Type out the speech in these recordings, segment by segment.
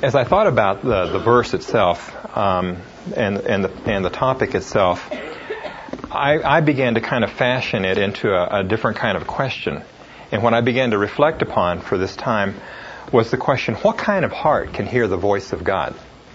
As I thought about the verse itself and the topic itself, I began to kind of fashion it into a different kind of question. And what I began to reflect upon for this time was the question, what kind of heart can hear the voice of God?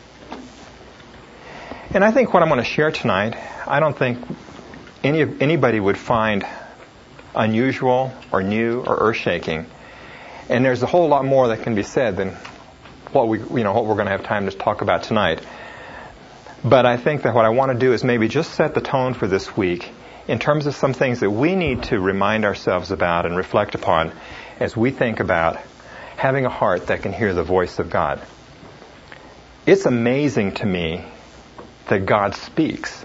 And I think what I'm going to share tonight, I don't think anybody would find unusual or new or earth-shaking. And there's a whole lot more that can be said than what we're going to have time to talk about tonight. But I think that what I want to do is maybe just set the tone for this week in terms of some things that we need to remind ourselves about and reflect upon as we think about having a heart that can hear the voice of God. It's amazing to me that God speaks.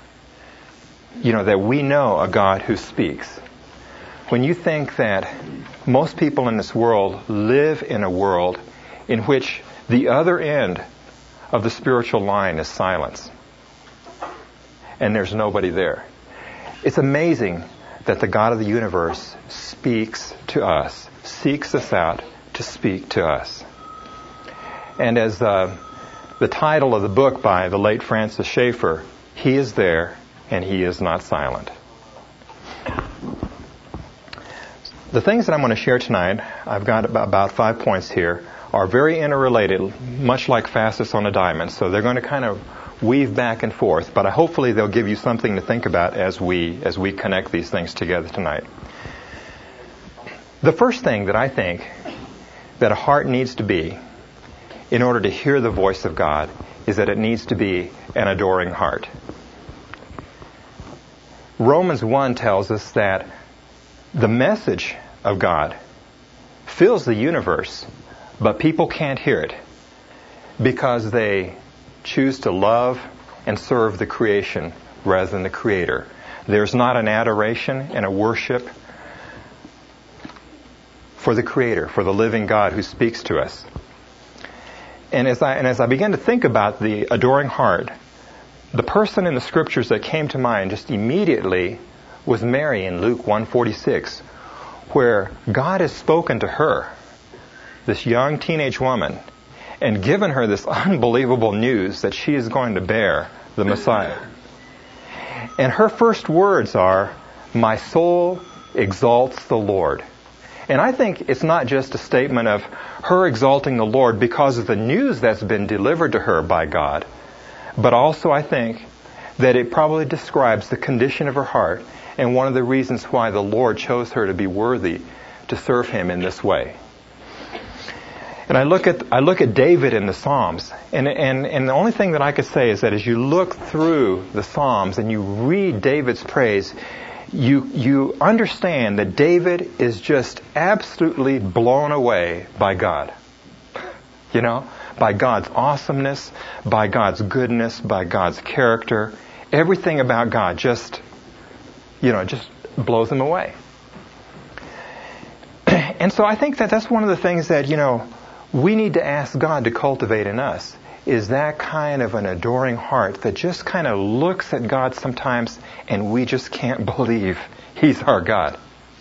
That we know a God who speaks. When you think that most people in this world live in a world in which the other end of the spiritual line is silence. And there's nobody there. It's amazing that the God of the universe speaks to us, seeks us out to speak to us. And as the title of the book by the late Francis Schaeffer, He is there and He is not silent. The things that I'm going to share tonight, I've got about 5 points here, are very interrelated, much like facets on a diamond. So they're going to kind of weave back and forth, but hopefully they'll give you something to think about as we connect these things together tonight. The first thing that I think that a heart needs to be in order to hear the voice of God is that it needs to be an adoring heart. Romans 1 tells us that the message of God fills the universe, but people can't hear it because they choose to love and serve the creation rather than the Creator. There's not an adoration and a worship for the Creator, for the living God who speaks to us. And as I began to think about the adoring heart, the person in the Scriptures that came to mind just immediately was Mary in Luke 1:46, where God has spoken to her, this young teenage woman, and given her this unbelievable news that she is going to bear the Messiah. And her first words are, "My soul exalts the Lord." And I think it's not just a statement of her exalting the Lord because of the news that's been delivered to her by God, but also I think that it probably describes the condition of her heart and one of the reasons why the Lord chose her to be worthy to serve Him in this way. And I look at David in the Psalms, and the only thing that I could say is that as you look through the Psalms and you read David's praise, you understand that David is just absolutely blown away by God. By God's awesomeness, by God's goodness, by God's character. Everything about God just blows him away. And so I think that that's one of the things that, we need to ask God to cultivate in us, is that kind of an adoring heart that just kind of looks at God sometimes and we just can't believe He's our God.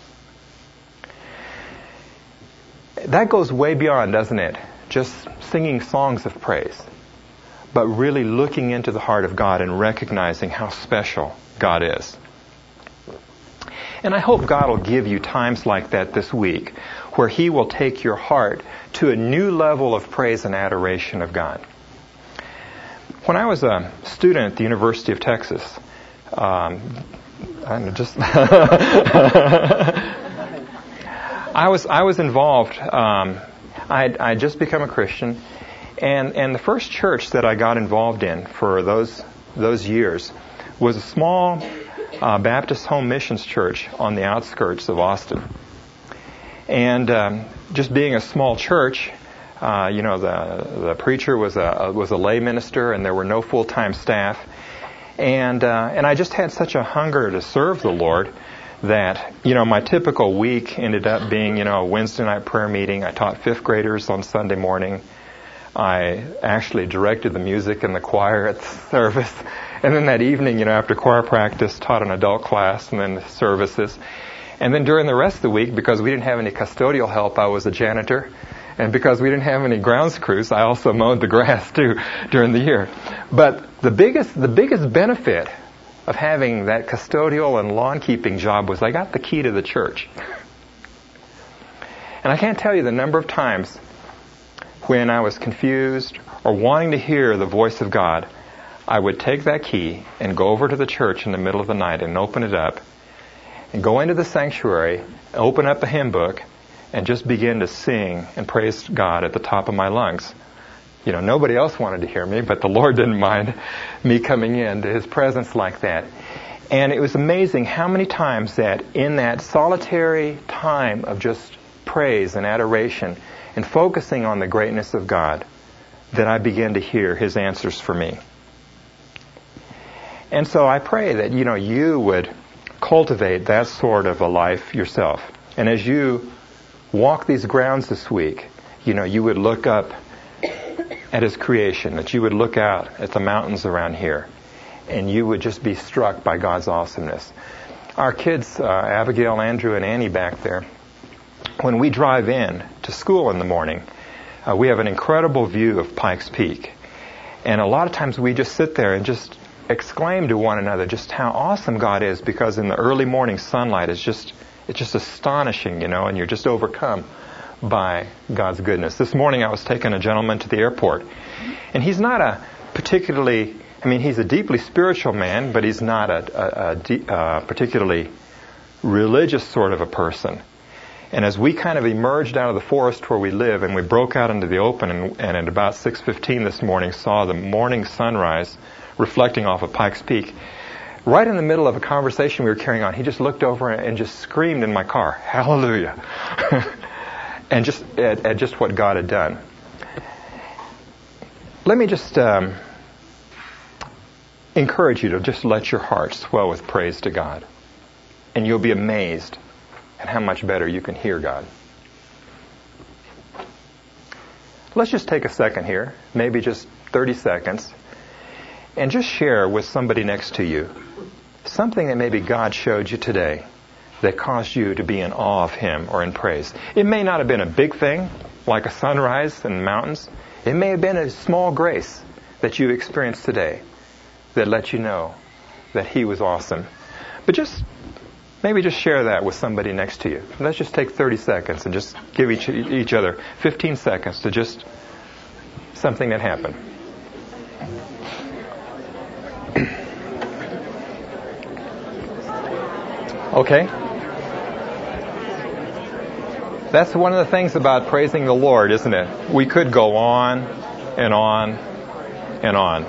That goes way beyond, doesn't it? Just singing songs of praise, but really looking into the heart of God and recognizing how special God is. And I hope God will give you times like that this week, where He will take your heart to a new level of praise and adoration of God. When I was a student at the University of Texas, I was involved. I had just become a Christian, and the first church that I got involved in for those years was a small Baptist Home Missions Church on the outskirts of Austin. And just being a small church, the preacher was a lay minister, and there were no full-time staff. And I just had such a hunger to serve the Lord that, my typical week ended up being, a Wednesday night prayer meeting. I taught 5th graders on Sunday morning. I actually directed the music in the choir at the service. And then that evening, after choir practice, taught an adult class and then the services. And then during the rest of the week, because we didn't have any custodial help, I was a janitor. And because we didn't have any grounds crews, I also mowed the grass too during the year. But the biggest benefit of having that custodial and lawn keeping job was I got the key to the church. And I can't tell you the number of times when I was confused or wanting to hear the voice of God, I would take that key and go over to the church in the middle of the night and open it up and go into the sanctuary, open up a hymn book, and just begin to sing and praise God at the top of my lungs. You know, nobody else wanted to hear me, but the Lord didn't mind me coming into His presence like that. And it was amazing how many times that in that solitary time of just praise and adoration and focusing on the greatness of God, that I began to hear His answers for me. And so I pray that, you would cultivate that sort of a life yourself. And as you walk these grounds this week, you would look up at His creation, that you would look out at the mountains around here, and you would just be struck by God's awesomeness. Our kids, Abigail, Andrew, and Annie back there, when we drive in to school in the morning, we have an incredible view of Pikes Peak. And a lot of times we just sit there and just exclaim to one another just how awesome God is, because in the early morning sunlight it's just astonishing, and you're just overcome by God's goodness. This morning I was taking a gentleman to the airport, and he's not a particularly, he's a deeply spiritual man, but he's not a particularly religious sort of a person. And as we kind of emerged out of the forest where we live and we broke out into the open and at about 6:15 this morning saw the morning sunrise reflecting off of Pikes Peak, right in the middle of a conversation we were carrying on, he just looked over and just screamed in my car, "Hallelujah!" and just at just what God had done. Let me just encourage you to just let your heart swell with praise to God, and you'll be amazed at how much better you can hear God. Let's just take a second here, maybe just 30 seconds, and just share with somebody next to you something that maybe God showed you today that caused you to be in awe of Him or in praise. It may not have been a big thing, like a sunrise in the mountains. It may have been a small grace that you experienced today that let you know that He was awesome. But maybe just share that with somebody next to you. Let's just take 30 seconds and just give each other 15 seconds to just something that happened. Okay? That's one of the things about praising the Lord, isn't it? We could go on and on and on.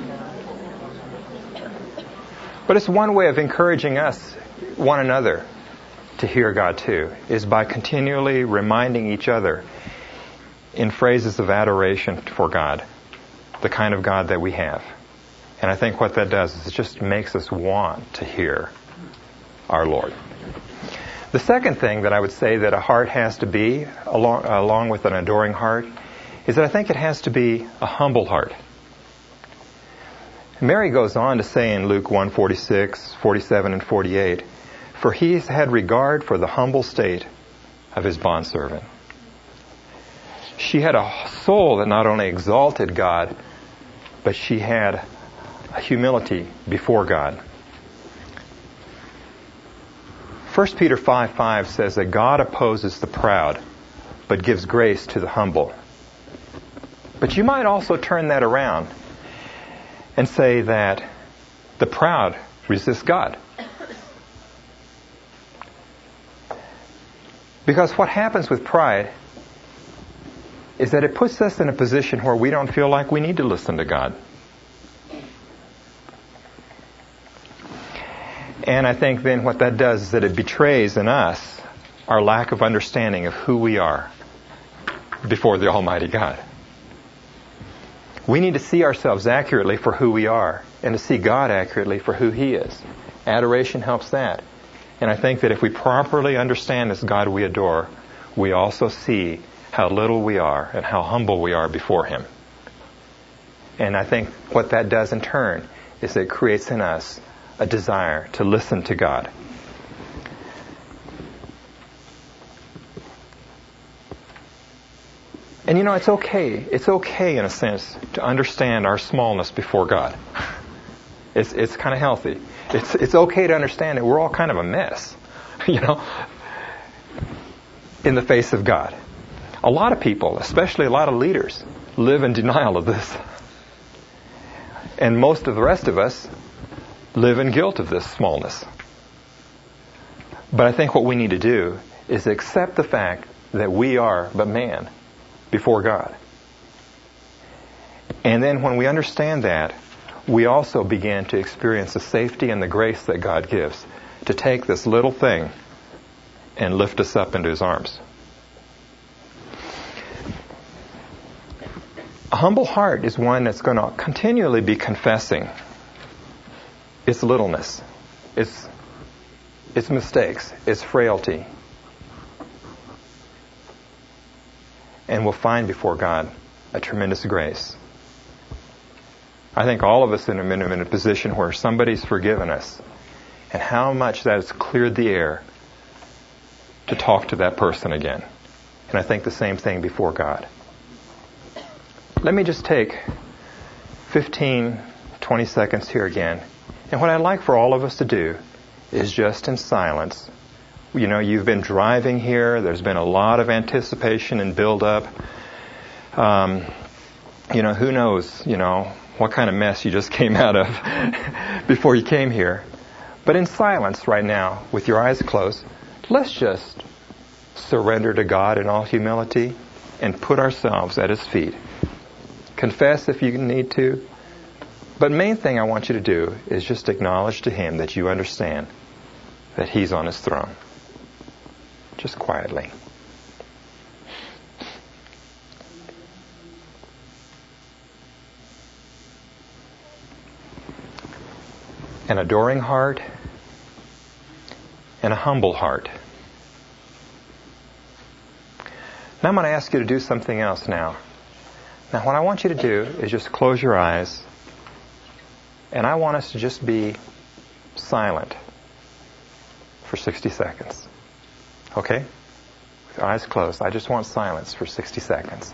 But it's one way of encouraging us, one another, to hear God too, is by continually reminding each other in phrases of adoration for God, the kind of God that we have. And I think what that does is it just makes us want to hear our Lord. The second thing that I would say that a heart has to be, along with an adoring heart, is that I think it has to be a humble heart. Mary goes on to say in Luke 1:46, 47, and 48, "For He had regard for the humble state of His bondservant." She had a soul that not only exalted God, but she had a humility before God. 1 Peter 5:5 says that God opposes the proud, but gives grace to the humble. But you might also turn that around and say that the proud resist God. Because what happens with pride is that it puts us in a position where we don't feel like we need to listen to God. And I think then what that does is that it betrays in us our lack of understanding of who we are before the Almighty God. We need to see ourselves accurately for who we are and to see God accurately for who He is. Adoration helps that. And I think that if we properly understand this God we adore, we also see how little we are and how humble we are before Him. And I think what that does in turn is it creates in us a desire to listen to God. And it's okay. It's okay, in a sense, to understand our smallness before God. It's kind of healthy. It's okay to understand that we're all kind of a mess, in the face of God. A lot of people, especially a lot of leaders, live in denial of this. And most of the rest of us live in guilt of this smallness. But I think what we need to do is accept the fact that we are but man before God. And then when we understand that, we also begin to experience the safety and the grace that God gives to take this little thing and lift us up into His arms. A humble heart is one that's going to continually be confessing its littleness, its mistakes, its frailty. And will find before God a tremendous grace. I think all of us have been in a position where somebody's forgiven us, and how much that has cleared the air to talk to that person again. And I think the same thing before God. Let me just take 15, 20 seconds here again. And what I'd like for all of us to do is just in silence. You've been driving here. There's been a lot of anticipation and build-up. Who knows, what kind of mess you just came out of before you came here. But in silence right now, with your eyes closed, let's just surrender to God in all humility and put ourselves at His feet. Confess if you need to. But main thing I want you to do is just acknowledge to Him that you understand that He's on His throne. Just quietly. An adoring heart and a humble heart. Now I'm going to ask you to do something else now. Now what I want you to do is just close your eyes, and I want us to just be silent for 60 seconds. Okay? With eyes closed. I just want silence for 60 seconds.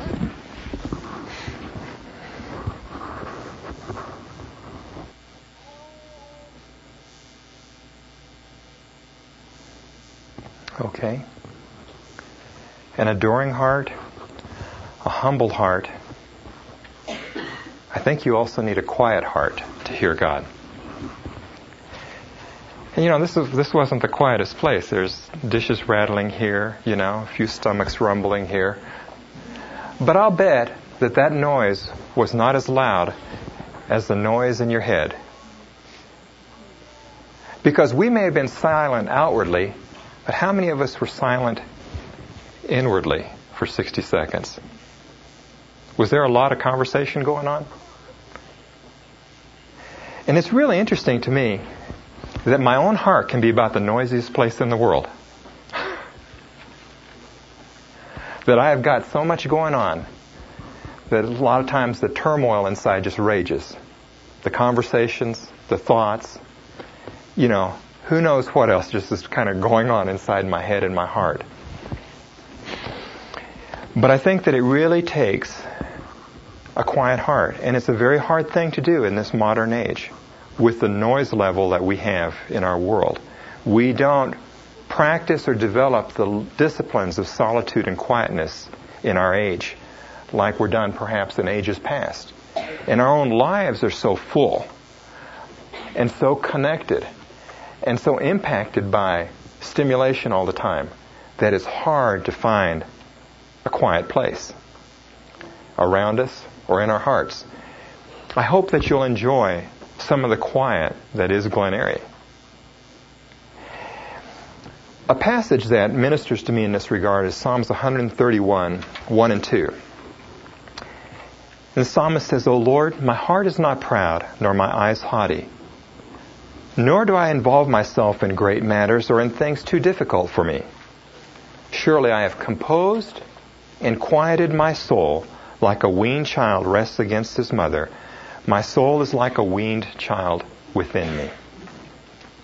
Okay? An adoring heart, a humble heart. I think you also need a quiet heart to hear God. And this wasn't the quietest place. There's dishes rattling here, a few stomachs rumbling here. But I'll bet that noise was not as loud as the noise in your head. Because we may have been silent outwardly, but how many of us were silent inwardly for 60 seconds? Was there a lot of conversation going on? And it's really interesting to me that my own heart can be about the noisiest place in the world. That I have got so much going on that a lot of times the turmoil inside just rages. The conversations, the thoughts, who knows what else just is kind of going on inside my head and my heart. But I think that it really takes a quiet heart. And it's a very hard thing to do in this modern age with the noise level that we have in our world. We don't practice or develop the disciplines of solitude and quietness in our age like were done perhaps in ages past. And our own lives are so full and so connected and so impacted by stimulation all the time that it's hard to find a quiet place around us or in our hearts. I hope that you'll enjoy some of the quiet that is Glen Eyrie. A passage that ministers to me in this regard is Psalms 131, 1 and 2. And the psalmist says, "O Lord, my heart is not proud, nor my eyes haughty. Nor do I involve myself in great matters or in things too difficult for me. Surely I have composed and quieted my soul like a weaned child rests against his mother. My soul is like a weaned child within me."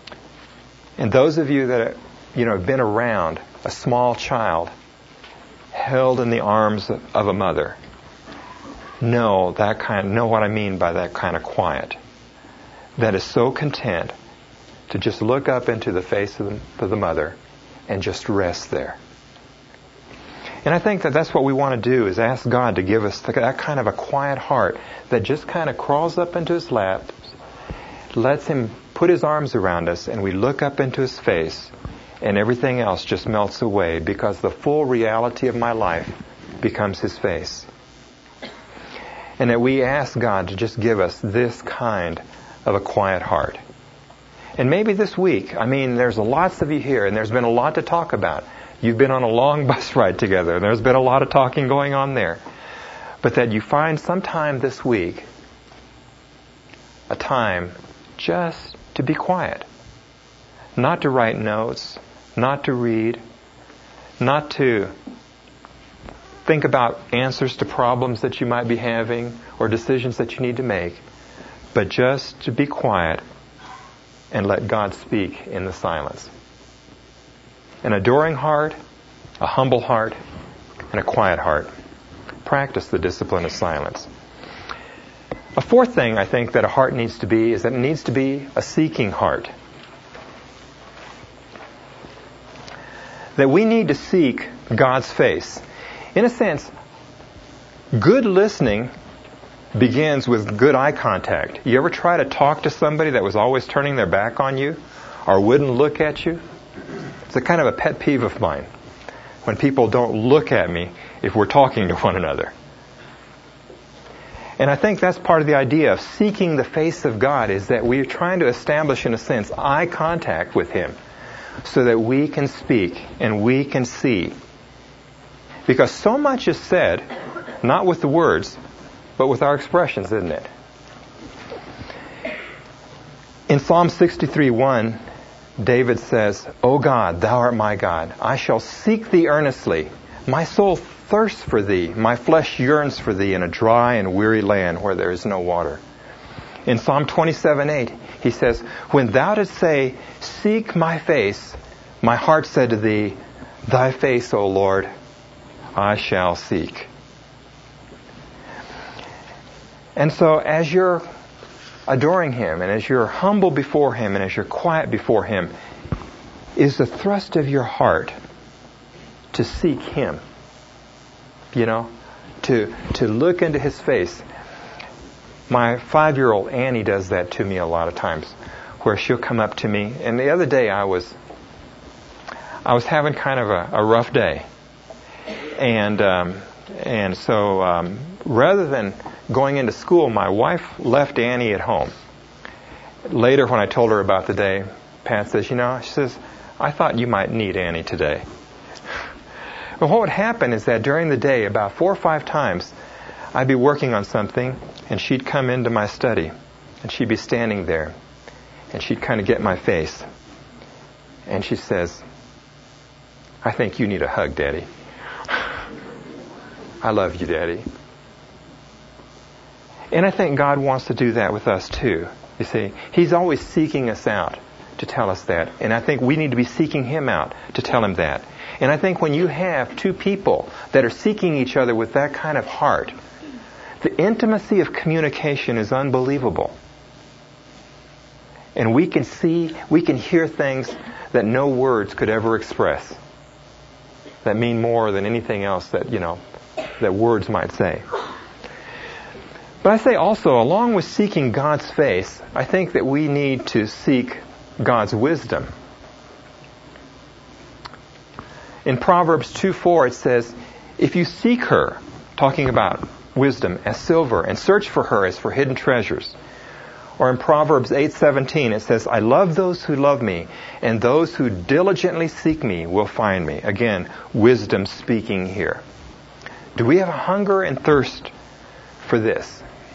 And those of you that have been around a small child held in the arms of a mother. Know what I mean by that kind of quiet. That is so content to just look up into the face of the mother and just rest there. And I think that that's what we want to do, is ask God to give us that kind of a quiet heart that just kind of crawls up into His lap, lets Him put His arms around us, and we look up into His face, and everything else just melts away because the full reality of my life becomes His face. And that we ask God to just give us this kind of a quiet heart. And maybe this week, there's lots of you here, and there's been a lot to talk about. You've been on a long bus ride together, and there's been a lot of talking going on there. But that you find sometime this week a time just to be quiet. Not to write notes, not to read, not to think about answers to problems that you might be having or decisions that you need to make, but just to be quiet and let God speak in the silence. An adoring heart, a humble heart, and a quiet heart. Practice the discipline of silence. A fourth thing I think that a heart needs to be is that it needs to be a seeking heart. That we need to seek God's face. In a sense, good listening begins with good eye contact. You ever try to talk to somebody that was always turning their back on you or wouldn't look at you? It's a kind of a pet peeve of mine when people don't look at me if we're talking to one another. And I think that's part of the idea of seeking the face of God, is that we're trying to establish, in a sense, eye contact with Him so that we can speak and we can see. Because so much is said, not with the words, but with our expressions, isn't it? In Psalm 63:1, David says, O God, Thou art my God. I shall seek Thee earnestly. My soul thirsts for Thee. My flesh yearns for Thee in a dry and weary land where there is no water. In Psalm 27:8, he says, When Thou didst say, Seek my face, my heart said to Thee, Thy face, O Lord, I shall seek. And so as you're adoring Him, and as you're humble before Him, and as you're quiet before Him, is the thrust of your heart to seek Him. To look into His face. My 5-year-old Annie does that to me a lot of times, where she'll come up to me. And the other day I was having kind of a rough day. And so rather than going into school, my wife left Annie at home. Later, when I told her about the day, Pat says, she says, I thought you might need Annie today. But what would happen is that during the day, about 4 or 5 times, I'd be working on something, and she'd come into my study, and she'd be standing there, and she'd kind of get my face. And she says, I think you need a hug, Daddy. I love you, Daddy. And I think God wants to do that with us too. You see, He's always seeking us out to tell us that. And I think we need to be seeking Him out to tell Him that. And I think when you have two people that are seeking each other with that kind of heart, the intimacy of communication is unbelievable. And we can hear things that no words could ever express, that mean more than anything else that words might say. But I say also, along with seeking God's face, I think that we need to seek God's wisdom. In Proverbs 2:4 it says, if you seek her, talking about wisdom, as silver, and search for her as for hidden treasures. Or in Proverbs 8:17 it says, I love those who love me, and those who diligently seek me will find me. Again, wisdom speaking here. Do we have a hunger and thirst for this?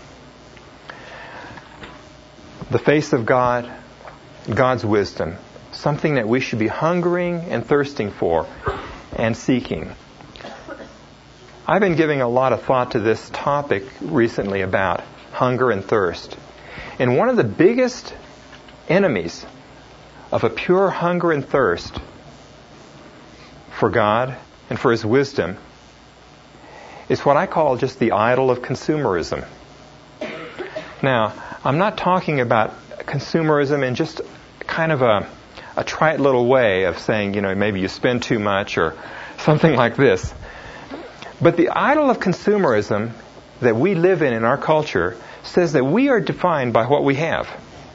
The face of God, God's wisdom, something that we should be hungering and thirsting for and seeking. I've been giving a lot of thought to this topic recently about hunger and thirst. And one of the biggest enemies of a pure hunger and thirst for God and for His wisdom is what I call just the idol of consumerism. Now, I'm not talking about consumerism in just kind of a trite little way of saying, maybe you spend too much or something like this. But the idol of consumerism that we live in our culture says that we are defined by what we have.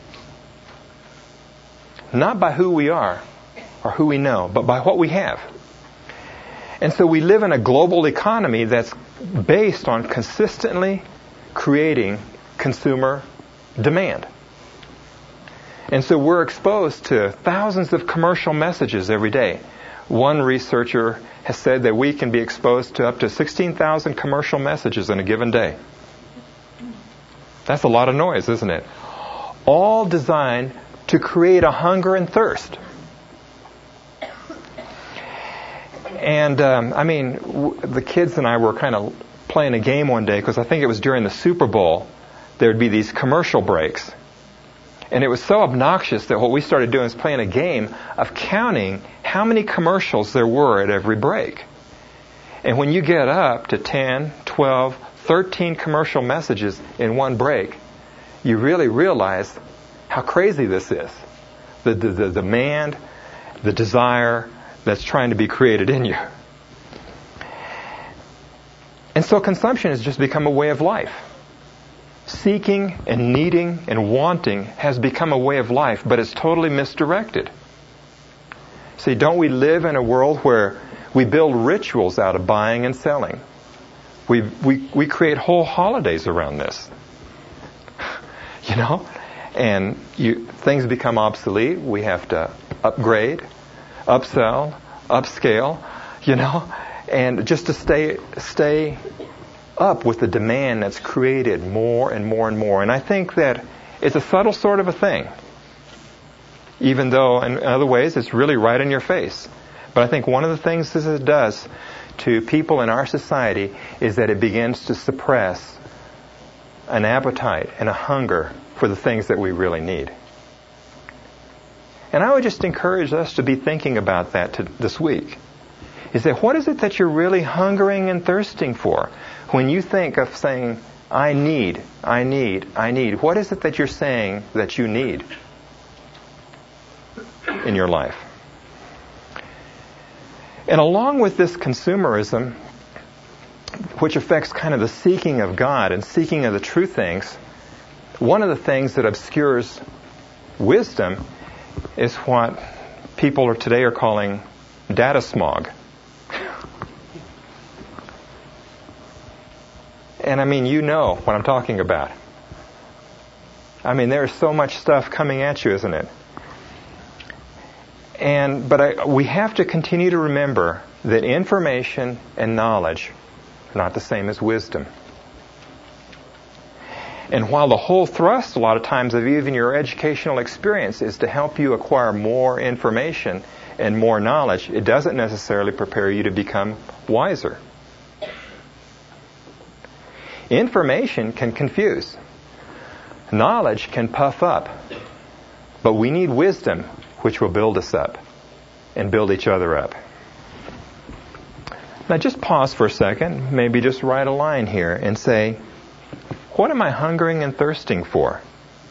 Not by who we are or who we know, but by what we have. And so we live in a global economy that's based on consistently creating consumer demand. And so we're exposed to thousands of commercial messages every day. One researcher has said that we can be exposed to up to 16,000 commercial messages in a given day. That's a lot of noise, isn't it? All designed to create a hunger and thirst. And, the kids and I were kind of playing a game one day, because I think it was during the Super Bowl, there would be these commercial breaks. And it was so obnoxious that what we started doing is playing a game of counting how many commercials there were at every break. And when you get up to 10, 12, 13 commercial messages in one break, you really realize how crazy this is. The demand, the desire that's trying to be created in you. And so consumption has just become a way of life. Seeking and needing and wanting has become a way of life, but it's totally misdirected. See, don't we live in a world where we build rituals out of buying and selling? We create whole holidays around this. And things become obsolete. We have to upgrade, upsell, upscale, and just to stay up with the demand that's created more and more and more. And I think that it's a subtle sort of a thing, even though in other ways it's really right in your face. But I think one of the things this does to people in our society is that it begins to suppress an appetite and a hunger for the things that we really need. And I would just encourage us to be thinking about that this week. Is that what is it that you're really hungering and thirsting for? When you think of saying, I need, what is it that you're saying that you need in your life? And along with this consumerism, which affects kind of the seeking of God and seeking of the true things, one of the things that obscures wisdom is what people today are calling data smog. And you know what I'm talking about. There's so much stuff coming at you, isn't it? But we have to continue to remember that information and knowledge are not the same as wisdom. And while the whole thrust, a lot of times, of even your educational experience is to help you acquire more information and more knowledge, it doesn't necessarily prepare you to become wiser. Information can confuse. Knowledge can puff up. But we need wisdom, which will build us up and build each other up. Now just pause for a second, maybe just write a line here and say, what am I hungering and thirsting for?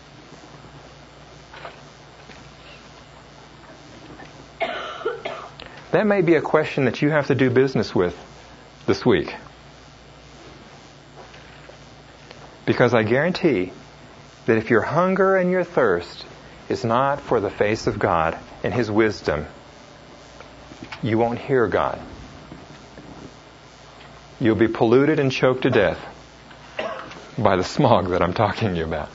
That may be a question that you have to do business with this week. Because I guarantee that if your hunger and your thirst is not for the face of God and His wisdom, you won't hear God. You'll be polluted and choked to death by the smog that I'm talking to you about.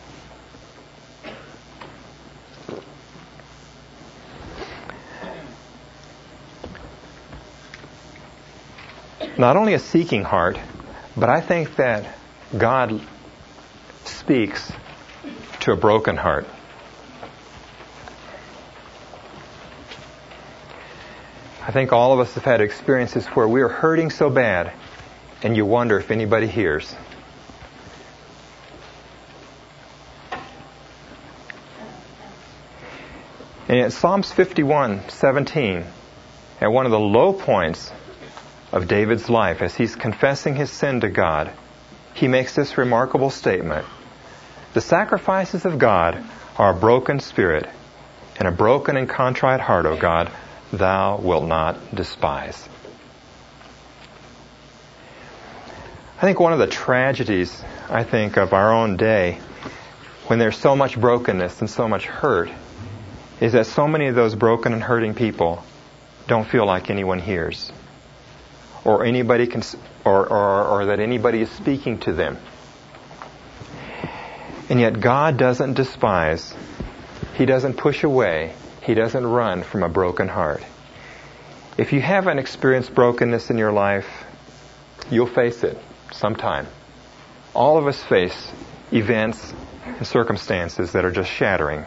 Not only a seeking heart, but I think that God speaks to a broken heart. I think all of us have had experiences where we are hurting so bad and you wonder if anybody hears. And yet Psalms 51:17, at one of the low points of David's life, as he's confessing his sin to God, he makes this remarkable statement. The sacrifices of God are a broken spirit, and a broken and contrite heart, O God, thou wilt not despise. I think one of the tragedies, of our own day, when there's so much brokenness and so much hurt, is that so many of those broken and hurting people don't feel like anyone hears, or anybody can, or that anybody is speaking to them. And yet God doesn't despise. He doesn't push away. He doesn't run from a broken heart. If you haven't experienced brokenness in your life, you'll face it sometime. All of us face events and circumstances that are just shattering.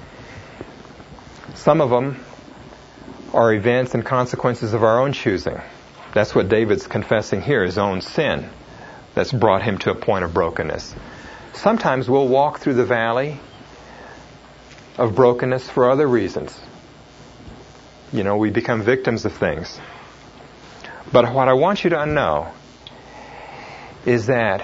Some of them are events and consequences of our own choosing. That's what David's confessing here, his own sin, that's brought him to a point of brokenness. Sometimes we'll walk through the valley of brokenness for other reasons. We become victims of things. But what I want you to know is that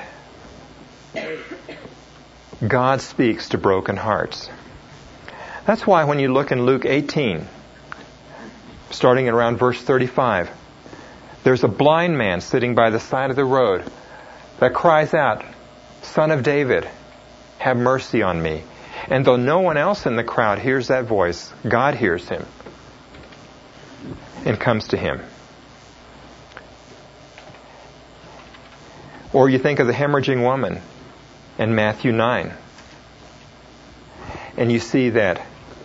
God speaks to broken hearts. That's why when you look in Luke 18, starting at around verse 35, there's a blind man sitting by the side of the road that cries out, "Son of David, have mercy on me." And though no one else in the crowd hears that voice, God hears him and comes to him. Or you think of the hemorrhaging woman in Matthew 9. And you see that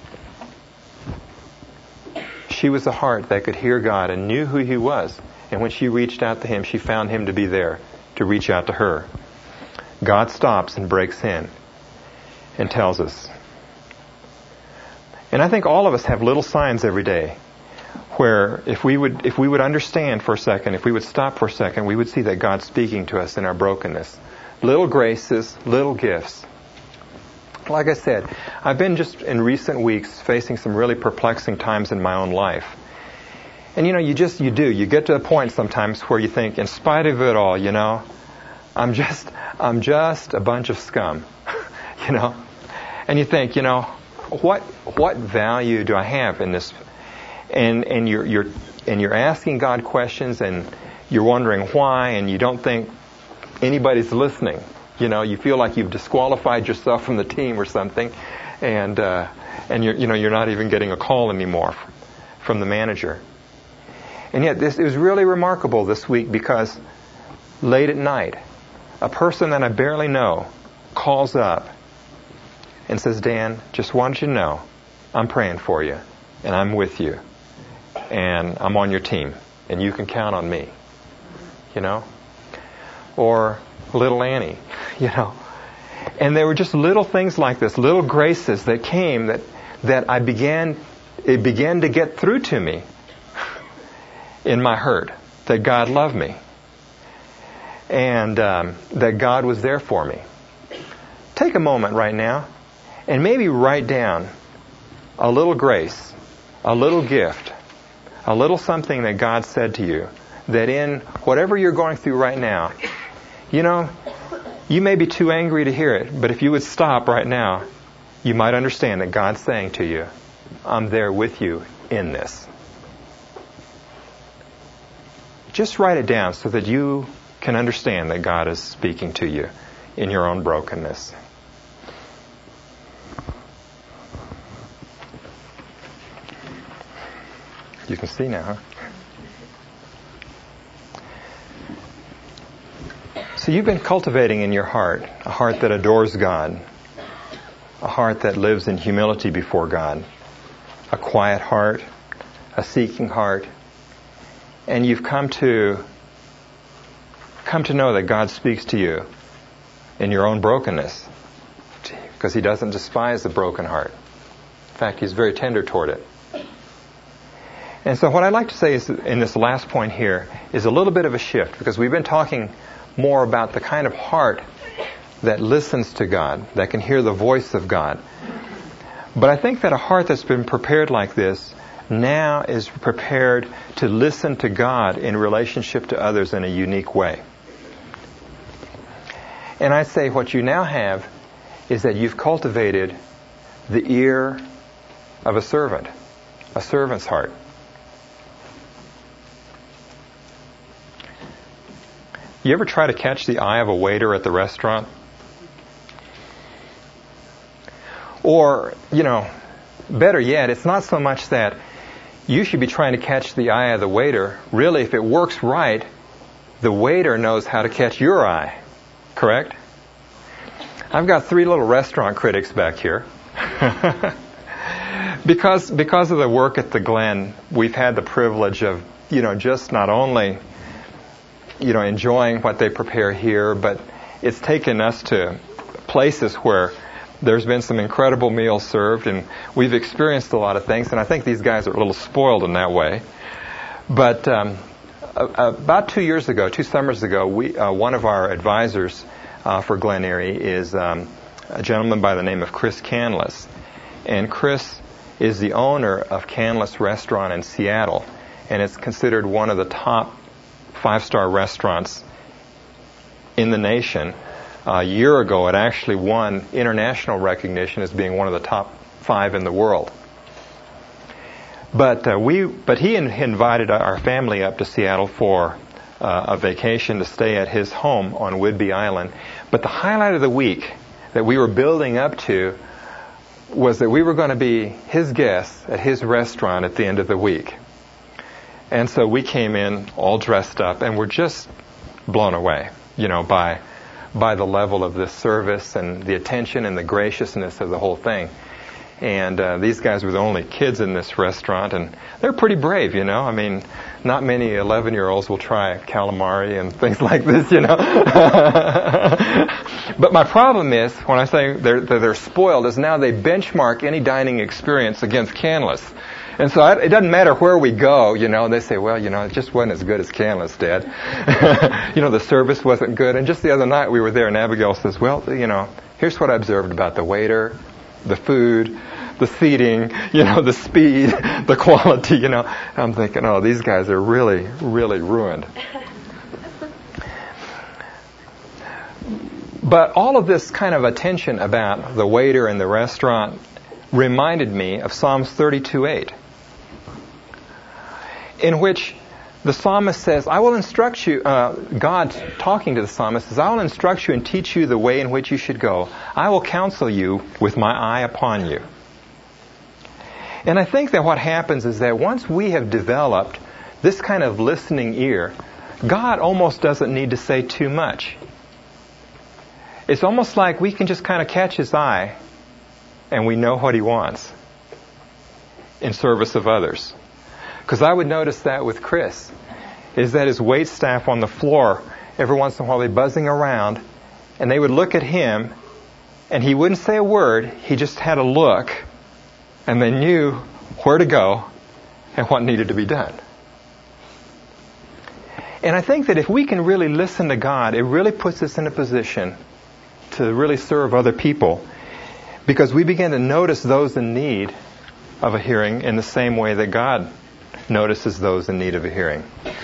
she was a heart that could hear God and knew who He was. And when she reached out to Him, she found Him to be there to reach out to her. God stops and breaks in and tells us. And I think all of us have little signs every day where if we would understand for a second, if we would stop for a second, we would see that God's speaking to us in our brokenness. Little graces, little gifts. Like I said, I've been just in recent weeks facing some really perplexing times in my own life. And you get to a point sometimes where you think, in spite of it all, I'm just a bunch of scum. And you think, what value do I have in this? And you're asking God questions, and you're wondering why, and you don't think anybody's listening. You feel like you've disqualified yourself from the team or something, and you're not even getting a call anymore from the manager. And yet it was really remarkable this week, because late at night, a person that I barely know calls up and says, "Dan, just wanted you to know, I'm praying for you, and I'm with you, and I'm on your team, and you can count on me." Or little Annie, And there were just little things like this, little graces that came that it began to get through to me in my hurt, that God loved me, and that God was there for me. Take a moment right now and maybe write down a little grace, a little gift, a little something that God said to you, that in whatever you're going through right now, you may be too angry to hear it, but if you would stop right now, you might understand that God's saying to you, "I'm there with you in this." Just write it down so that you can understand that God is speaking to you in your own brokenness. You can see now, huh? So you've been cultivating in your heart a heart that adores God, a heart that lives in humility before God, a quiet heart, a seeking heart, and you've come to know that God speaks to you in your own brokenness, because He doesn't despise the broken heart. In fact, He's very tender toward it. And so what I'd like to say is, in this last point here, is a little bit of a shift, because we've been talking more about the kind of heart that listens to God, that can hear the voice of God. But I think that a heart that's been prepared like this now is prepared to listen to God in relationship to others in a unique way. And I say what you now have is that you've cultivated the ear of a servant's heart. You ever try to catch the eye of a waiter at the restaurant? Or, better yet, it's not so much that you should be trying to catch the eye of the waiter. Really, if it works right, the waiter knows how to catch your eye. Correct? I've got 3 little restaurant critics back here. Because of the work at the Glen, we've had the privilege of, just not only, enjoying what they prepare here, but it's taken us to places where there's been some incredible meals served, and we've experienced a lot of things, and I think these guys are a little spoiled in that way. But about 2 summers ago, one of our advisors for Glen Erie is a gentleman by the name of Chris Canlis. And Chris is the owner of Canlis Restaurant in Seattle, and it's considered one of the top 5-star restaurants in the nation. A year ago, it actually won international recognition as being one of the top 5 in the world. But he invited our family up to Seattle for a vacation to stay at his home on Whidbey Island. But the highlight of the week that we were building up to was that we were going to be his guests at his restaurant at the end of the week. And so we came in all dressed up and were just blown away, by the level of this service and the attention and the graciousness of the whole thing. And these guys were the only kids in this restaurant, and they're pretty brave, I mean, not many 11-year-olds will try calamari and things like this, But my problem is, when I say they're spoiled, is now they benchmark any dining experience against Canlis. And so it doesn't matter where we go, they say, well, it just wasn't as good as Canlis, Dad. The service wasn't good. And just the other night we were there, and Abigail says, well, here's what I observed about the waiter, the food, the seating, the speed, the quality, I'm thinking, oh, these guys are really, really ruined. But all of this kind of attention about the waiter and the restaurant reminded me of Psalms 32:8, in which the psalmist says, I will instruct you, God talking to the psalmist says, I will instruct you and teach you the way in which you should go. I will counsel you with my eye upon you. And I think that what happens is that once we have developed this kind of listening ear, God almost doesn't need to say too much. It's almost like we can just kind of catch His eye and we know what He wants in service of others. Because I would notice that with Chris, is that his wait staff on the floor, every once in a while they're buzzing around, and they would look at him, and he wouldn't say a word, he just had a look, and they knew where to go and what needed to be done. And I think that if we can really listen to God, it really puts us in a position to really serve other people, because we begin to notice those in need of a hearing in the same way that God notices those in need of a hearing.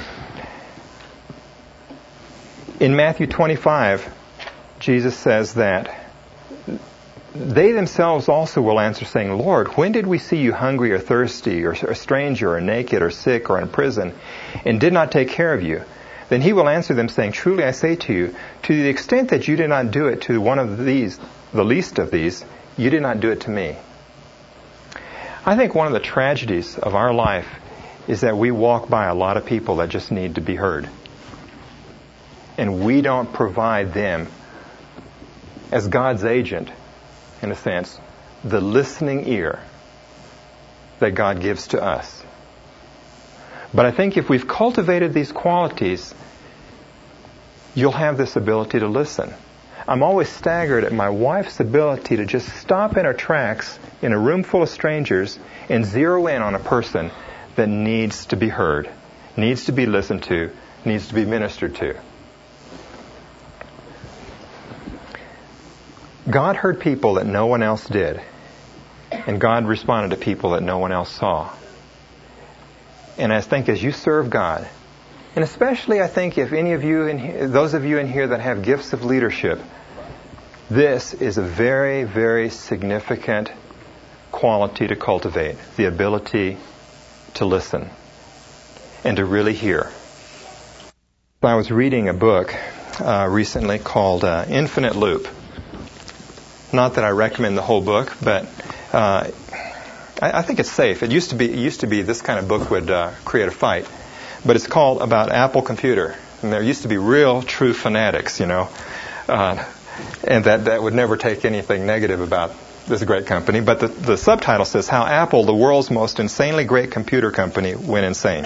In Matthew 25, Jesus says that they themselves also will answer, saying, Lord, when did we see you hungry or thirsty or a stranger or naked or sick or in prison and did not take care of you? Then He will answer them, saying, truly I say to you, to the extent that you did not do it to one of these, the least of these, you did not do it to me. I think one of the tragedies of our life is that we walk by a lot of people that just need to be heard. And we don't provide them, as God's agent, in a sense, the listening ear that God gives to us. But I think if we've cultivated these qualities, you'll have this ability to listen. I'm always staggered at my wife's ability to just stop in her tracks in a room full of strangers and zero in on a person that needs to be heard, needs to be listened to, needs to be ministered to. God heard people that no one else did, and God responded to people that no one else saw. And I think as you serve God, and especially I think if any of you, those of you in here that have gifts of leadership, this is a very, very significant quality to cultivate, the ability to listen and to really hear. I was reading a book recently called Infinite Loop. Not that I recommend the whole book, but I think it's safe. It used to be this kind of book would create a fight, but it's called about Apple Computer. And there used to be real, true fanatics, and that would never take anything negative about this great company. But the subtitle says, How Apple, the world's most insanely great computer company, went insane.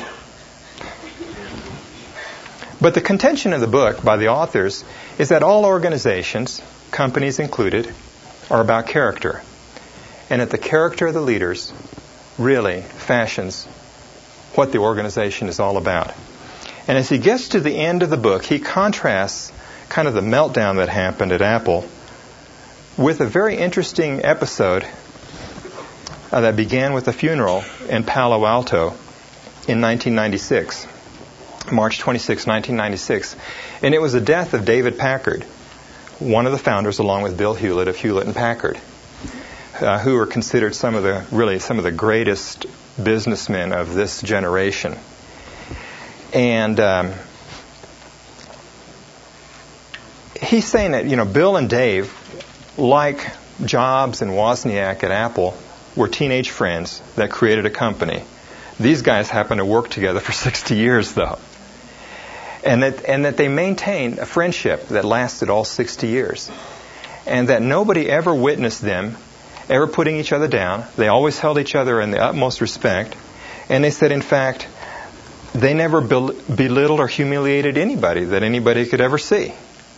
But the contention of the book by the authors is that all organizations, companies included, are about character. And that the character of the leaders really fashions what the organization is all about. And as he gets to the end of the book, he contrasts kind of the meltdown that happened at Apple with a very interesting episode that began with a funeral in Palo Alto in 1996. March 26, 1996. And it was the death of David Packard, one of the founders, along with Bill Hewlett, of Hewlett and Packard, who are considered some of the greatest businessmen of this generation. And he's saying that, Bill and Dave, like Jobs and Wozniak at Apple, were teenage friends that created a company. These guys happened to work together for 60 years, though. And that they maintained a friendship that lasted all 60 years. And that nobody ever witnessed them ever putting each other down. They always held each other in the utmost respect. And they said, in fact, they never belittled or humiliated anybody that anybody could ever see.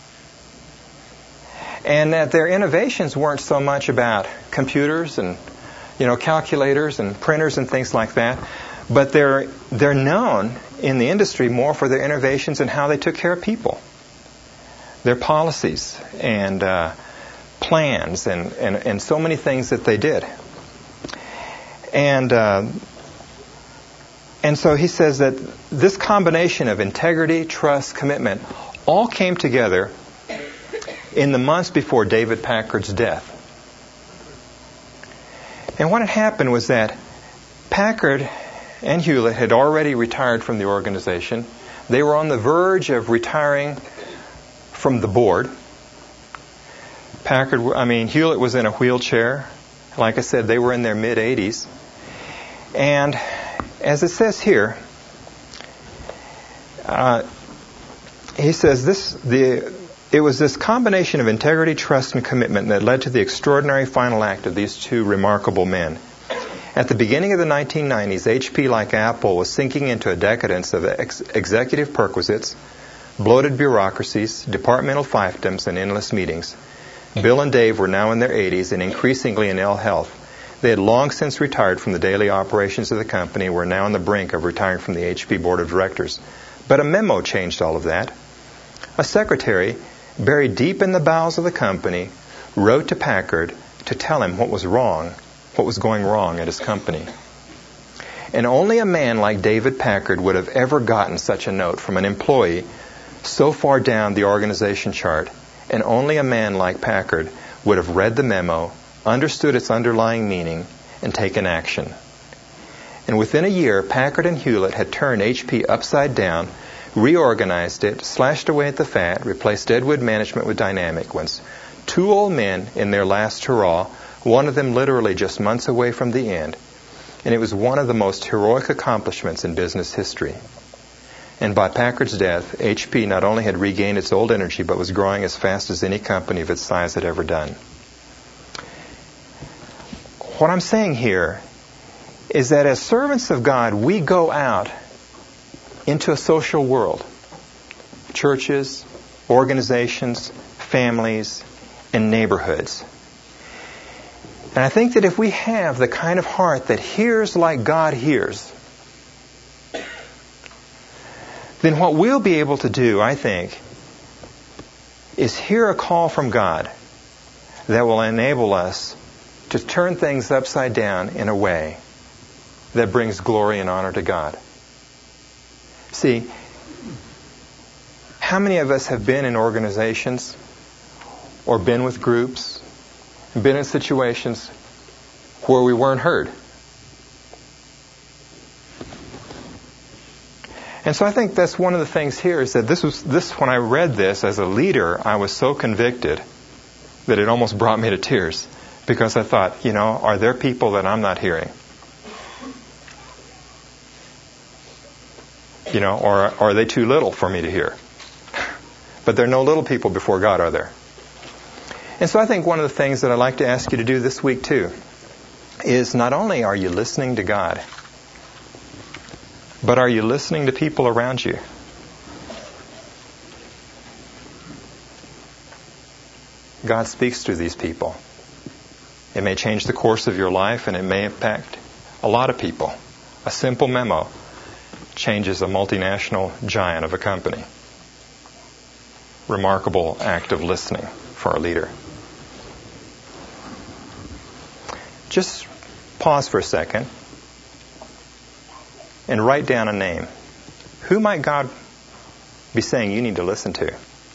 And that their innovations weren't so much about computers and, calculators and printers and things like that, but they're known in the industry more for their innovations and how they took care of people. Their policies and plans and so many things that they did. And so he says that this combination of integrity, trust, commitment all came together in the months before David Packard's death. And what had happened was that Packard and Hewlett had already retired from the organization. They were on the verge of retiring from the board. Hewlett was in a wheelchair. Like I said, they were in their mid-80s. And as it says here, he says it was this combination of integrity, trust, and commitment that led to the extraordinary final act of these two remarkable men. At the beginning of the 1990s, HP, like Apple, was sinking into a decadence of executive perquisites, bloated bureaucracies, departmental fiefdoms, and endless meetings. Bill and Dave were now in their 80s and increasingly in ill health. They had long since retired from the daily operations of the company and were now on the brink of retiring from the HP board of directors. But a memo changed all of that. A secretary, buried deep in the bowels of the company, wrote to Packard to tell him what was going wrong at his company. And only a man like David Packard would have ever gotten such a note from an employee so far down the organization chart. And only a man like Packard would have read the memo, understood its underlying meaning, and taken action. And within a year, Packard and Hewlett had turned HP upside down, reorganized it, slashed away at the fat, replaced Deadwood management with Dynamic ones. Two old men in their last hurrah, one of them literally just months away from the end. And it was one of the most heroic accomplishments in business history. And by Packard's death, HP not only had regained its old energy, but was growing as fast as any company of its size had ever done. What I'm saying here is that as servants of God, we go out into a social world. Churches, organizations, families, and neighborhoods. And I think that if we have the kind of heart that hears like God hears, then what we'll be able to do, I think, is hear a call from God that will enable us to turn things upside down in a way that brings glory and honor to God. See, how many of us have been in organizations or been with groups, been in situations where we weren't heard? And so I think that's one of the things here is that when I read this as a leader, I was so convicted that it almost brought me to tears, because I thought, are there people that I'm not hearing? Or are they too little for me to hear? But there are no little people before God, are there? And so I think one of the things that I'd like to ask you to do this week too is not only are you listening to God, but are you listening to people around you? God speaks through these people. It may change the course of your life, and it may impact a lot of people. A simple memo changes a multinational giant of a company. Remarkable act of listening for our leader. Just pause for a second and write down a name. Who might God be saying you need to listen to?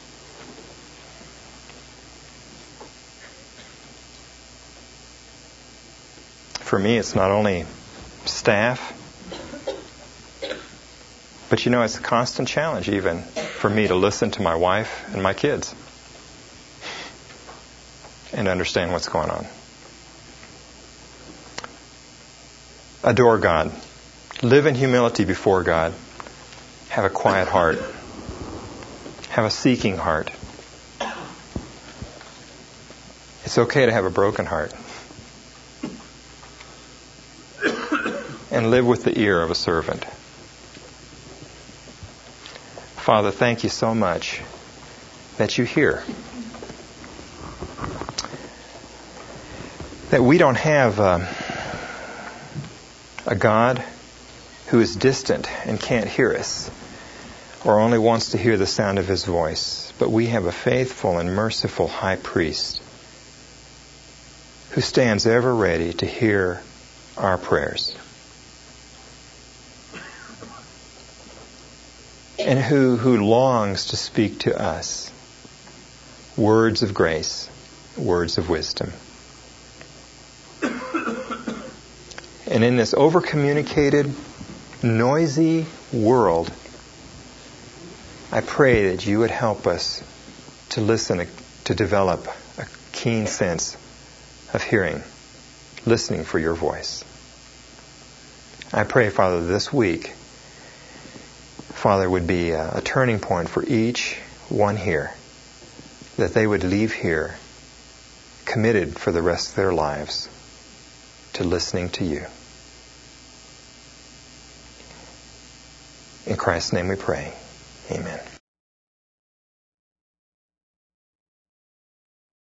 For me, it's not only staff, but it's a constant challenge even for me to listen to my wife and my kids and understand what's going on. Adore God. Live in humility before God. Have a quiet heart. Have a seeking heart. It's okay to have a broken heart. And live with the ear of a servant. Father, thank you so much that you hear. That we don't have a God who is distant and can't hear us, or only wants to hear the sound of His voice. But we have a faithful and merciful high priest who stands ever ready to hear our prayers. And who longs to speak to us words of grace, words of wisdom. And in this over-communicated, noisy world, I pray that you would help us to listen, to develop a keen sense of hearing, listening for your voice. I pray, Father, this week, Father, would be a turning point for each one here, that they would leave here committed for the rest of their lives to listening to you. In Christ's name we pray. Amen.